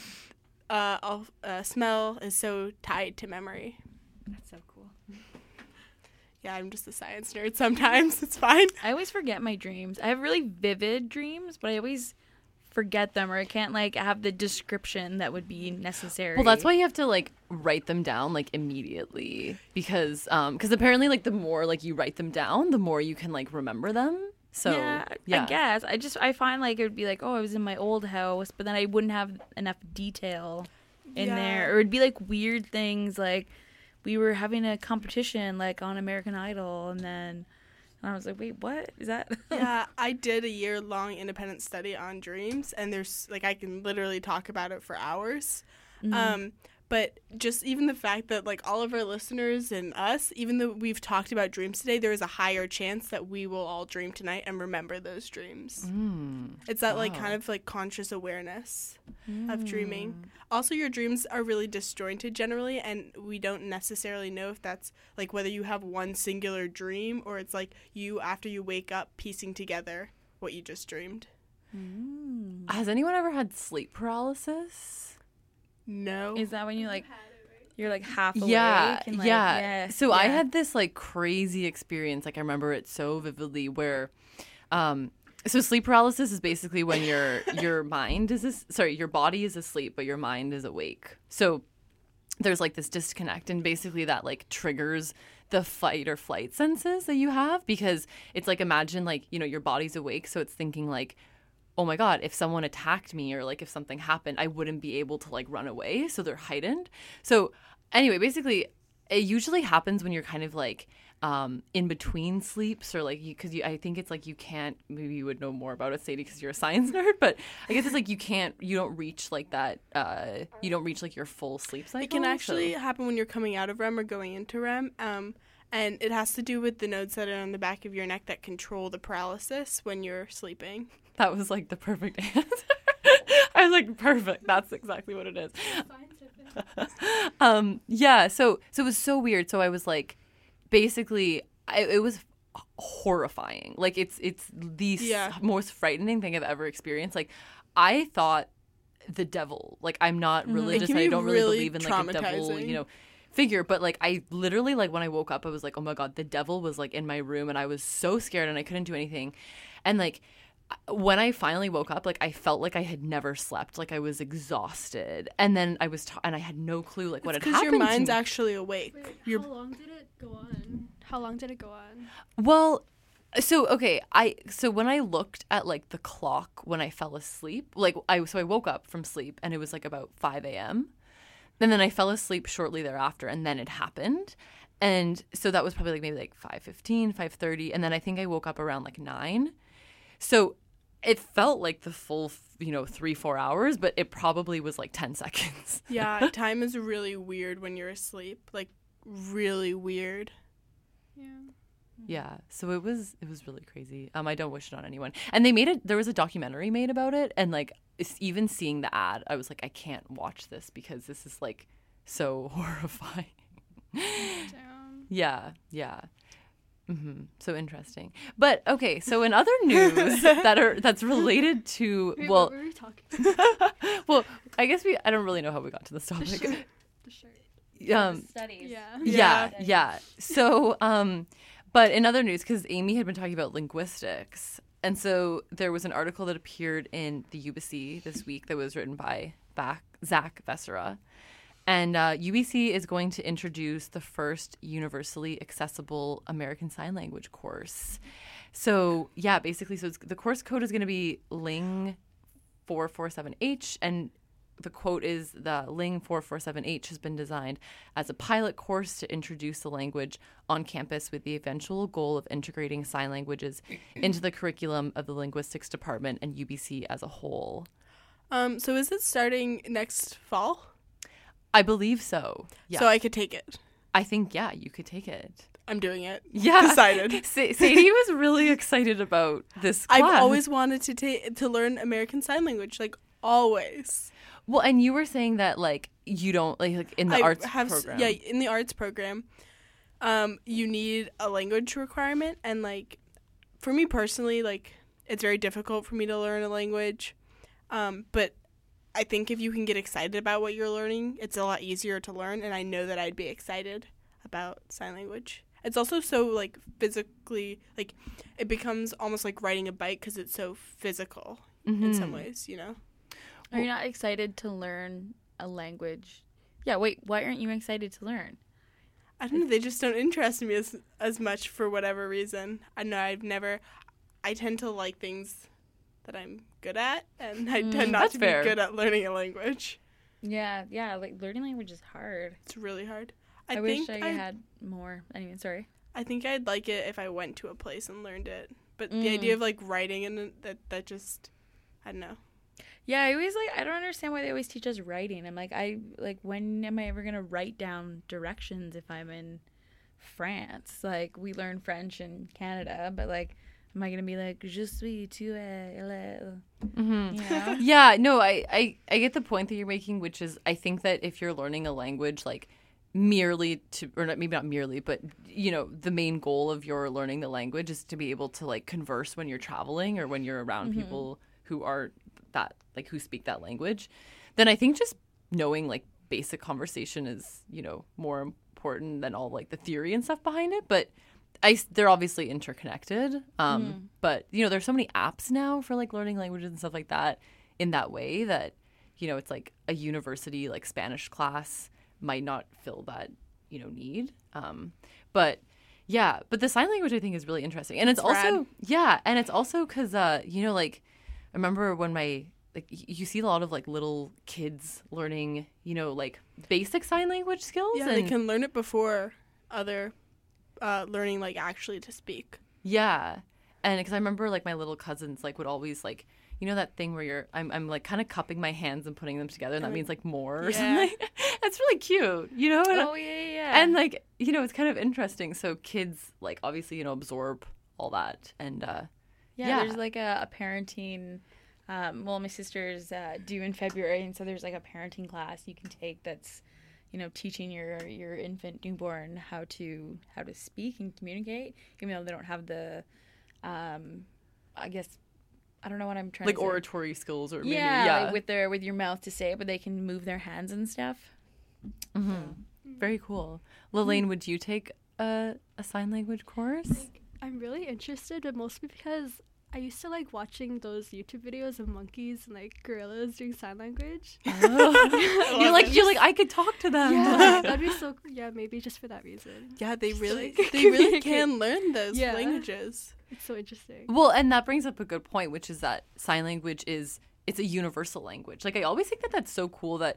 smell is so tied to memory. That's so cool. Yeah, I'm just a science nerd sometimes. It's fine. I always forget my dreams. I have really vivid dreams, but I always forget them, or I can't like have the description that would be necessary. Well, that's why you have to like write them down like immediately, because apparently like the more like you write them down, the more you can like remember them. So yeah, I guess I find like it would be like, oh, I was in my old house, but then I wouldn't have enough detail in there, or it'd be like weird things like we were having a competition like on American Idol, and then I was like, wait, what is that? Yeah, I did a year-long independent study on dreams, and there's like I can literally talk about it for hours. Mm-hmm. But just even the fact that, like, all of our listeners and us, even though we've talked about dreams today, there is a higher chance that we will all dream tonight and remember those dreams. It's that, like, kind of, like, conscious awareness of dreaming. Also, your dreams are really disjointed generally, and we don't necessarily know if that's, like, whether you have one singular dream or it's, like, you, after you wake up, piecing together what you just dreamed. Has anyone ever had sleep paralysis? No. Is that when you, like, you're, like, half awake? Yeah, and, like, yeah. So I yeah. had this, like, crazy experience. Like, I remember it so vividly where, so sleep paralysis is basically when your mind is, your body is asleep, but your mind is awake. So there's, like, this disconnect, and basically that, like, triggers the fight or flight senses that you have, because it's, like, imagine, like, you know, your body's awake, so it's thinking, like, oh my God, if someone attacked me or like if something happened, I wouldn't be able to like run away. So they're heightened. So anyway, basically it usually happens when you're kind of like in between sleeps, or like I think it's like you can't, maybe you would know more about it, Sadie, because you're a science nerd, but I guess it's like you don't reach like that, you don't reach like your full sleep cycle. It can actually happen when you're coming out of REM or going into REM. And it has to do with the nodes that are on the back of your neck that control the paralysis when you're sleeping. That was like the perfect answer. I was like, perfect. That's exactly what it is. Yeah. So it was so weird. So I was like, basically, it was horrifying. Like it's the most frightening thing I've ever experienced. Like I thought the devil. Like I'm not religious. And I don't really believe in like a devil, you know, figure. But like I literally, like when I woke up, I was like, oh my God, the devil was like in my room, and I was so scared and I couldn't do anything. And like when I finally woke up, like I felt like I had never slept. Like I was exhausted, and then I was and I had no clue like what had happened. Because your mind's actually awake. Wait, how long did it go on? How long did it go on? Well, so okay, so when I looked at like the clock when I fell asleep, like I woke up from sleep and it was like about 5 a.m. And then I fell asleep shortly thereafter, and then it happened. And so that was probably like maybe like 5:15, 5:30, and then I think I woke up around like 9. So it felt like the full, 3-4 hours, but it probably was like 10 seconds. Yeah, time is really weird when you're asleep. Like really weird. Yeah, so it was really crazy. I don't wish it on anyone. And there was a documentary made about it, and like even seeing the ad, I was like, I can't watch this because this is like so horrifying. Damn. Yeah. So interesting. But okay, so in other news that's related to Wait, well, what were we talking? well, I guess I don't really know how we got to this topic. The shirt. Studies. Yeah. So, but in other news, because Amy had been talking about linguistics, and so there was an article that appeared in the UBC this week that was written by Zach Vessera. And UBC is going to introduce the first universally accessible American Sign Language course. So, yeah, basically, the course code is going to be Ling 447H, and the quote is the Ling 447H has been designed as a pilot course to introduce the language on campus with the eventual goal of integrating sign languages into the curriculum of the linguistics department and UBC as a whole. So is it starting next fall? I believe so. Yeah. So I could take it. I think, yeah, you could take it. I'm doing it. Yeah. Decided. Sadie was really excited about this class. I've always wanted to learn American Sign Language, like always. Well, and you were saying that like you don't like in the arts program. Yeah, in the arts program, you need a language requirement, and like for me personally, like it's very difficult for me to learn a language. But I think if you can get excited about what you're learning, it's a lot easier to learn, and I know that I'd be excited about sign language. It's also so, like, physically, like, it becomes almost like riding a bike because it's so physical in some ways, you know? Are you not excited to learn a language? Yeah, wait, why aren't you excited to learn? I don't know, they just don't interest me as much for whatever reason. I know I tend to like things that I'm good at, and I tend not to be good at learning a language. Yeah, like learning language is hard. It's really hard. I wish I had more. Anyway, sorry. I think I'd like it if I went to a place and learned it. But the idea of like writing and that just, I don't know. Yeah, I always I don't understand why they always teach us writing. I'm when am I ever gonna write down directions if I'm in France? Like, we learn French in Canada, but am I gonna be like, je suis tu es elle? Mm-hmm. You know? Yeah, no, I get the point that you're making, which is I think that if you're learning a language merely to, or maybe not merely, but the main goal of your learning the language is to be able to converse when you're traveling or when you're around people who are that who speak that language, then I think just knowing basic conversation is more important than all the theory and stuff behind it. But they're obviously interconnected. But there's so many apps now for learning languages and stuff like that in that way that it's a university Spanish class might not fill that need. But the sign language I think is really interesting, and it's also rad. And it's also because I remember when you see a lot of little kids learning basic sign language skills. Yeah, they can learn it before other learning actually to speak. Yeah, and because I remember my little cousins would always that thing where I'm kind of cupping my hands and putting them together, and that means more or something. It's really cute, Oh yeah. And it's kind of interesting. So kids obviously absorb all that, and there's a parenting. My sister's due in February, and so there's a parenting class you can take that's teaching your infant newborn how to speak and communicate, even though they don't have the I guess I don't know what I'm trying to say. Oratory skills or maybe with your mouth to say it, but they can move their hands and stuff. Very cool. Lelaine, would you take a sign language course? I'm really interested, but mostly because I used to watching those YouTube videos of monkeys and gorillas doing sign language. Oh. you're like I could talk to them. Yeah, that'd be so. Yeah, maybe just for that reason. Yeah, they really can learn those languages. It's so interesting. Well, and that brings up a good point, which is that sign language it's a universal language. I always think that that's so cool that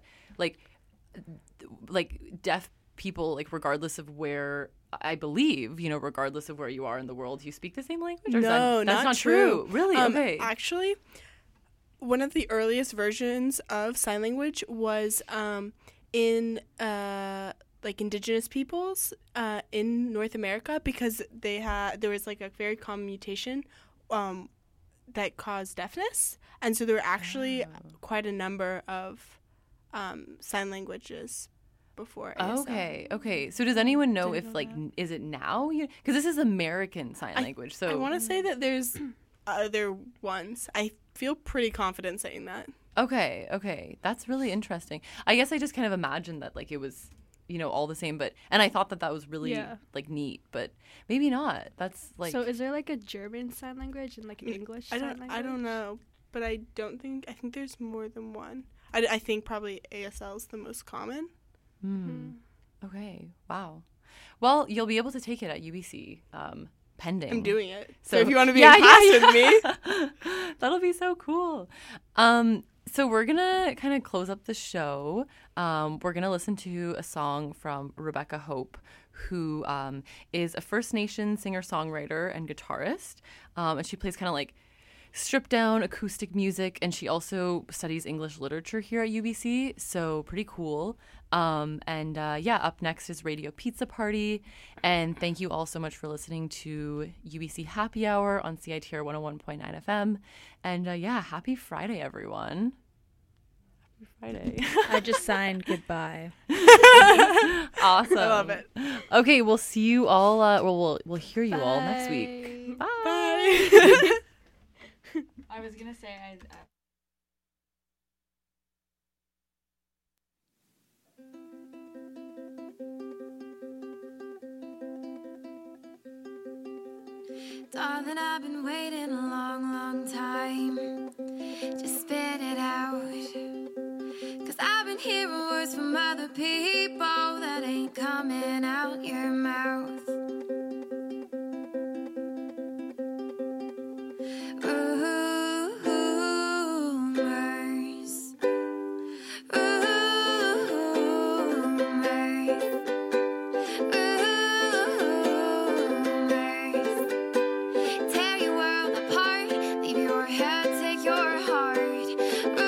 deaf people, regardless of where, I believe, regardless of where you are in the world, you speak the same language? Or no, that's not true. Really? Okay. Actually, one of the earliest versions of sign language was in indigenous peoples in North America, because there was a very common mutation that caused deafness, and so there were actually quite a number of sign languages before ASL. Okay. So does anyone know if is it now? Because this is American Sign Language. So I want to say that there's other ones. I feel pretty confident saying that. Okay. That's really interesting. I guess I just kind of imagined that it was all the same, and I thought that was really neat, but maybe not. That's So is there a German sign language and an English sign language? I don't know, but I think there's more than one. I think probably ASL is the most common. Okay. Wow. Well, you'll be able to take it at UBC, pending. I'm doing it. So if you want to be in class with me, that'll be so cool. So we're gonna kind of close up the show. We're gonna listen to a song from Rebecca Hope, who is a First Nation singer-songwriter and guitarist, and she plays kind of stripped down acoustic music, and she also studies English literature here at UBC, so pretty cool. Up next is Radio Pizza Party, and thank you all so much for listening to UBC Happy Hour on CITR 101.9 FM, and happy Friday, everyone. Happy Friday. I just signed goodbye. Awesome. I love it. Okay, we'll see you all, we'll hear you all next week. Bye. Bye. I was gonna say Darling, I've been waiting a long, long time. Just spit it out. 'Cause I've been hearing words from other people that ain't coming out your mouth. Tear your world apart, leave your head, take your heart.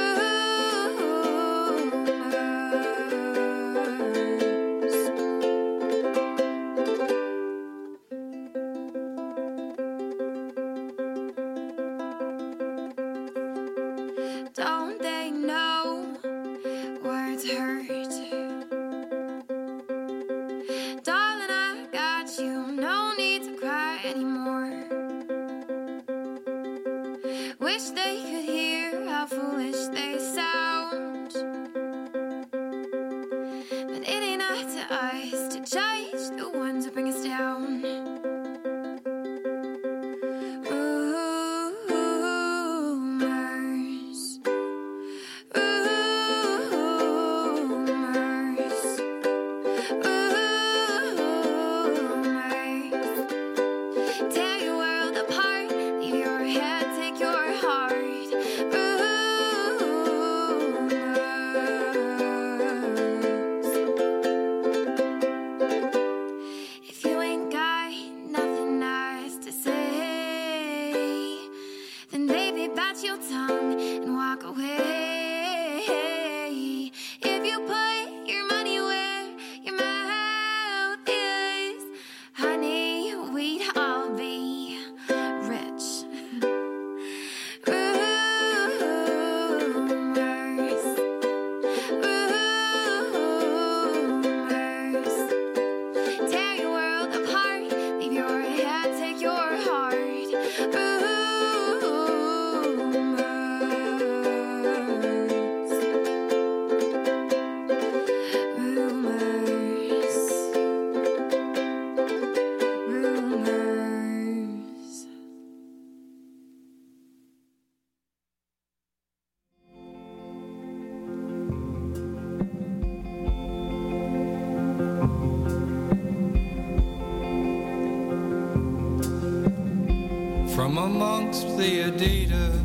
wish they could hear how foolish they sound. But it ain't up to us to judge the ones who bring us down. From amongst the Adidas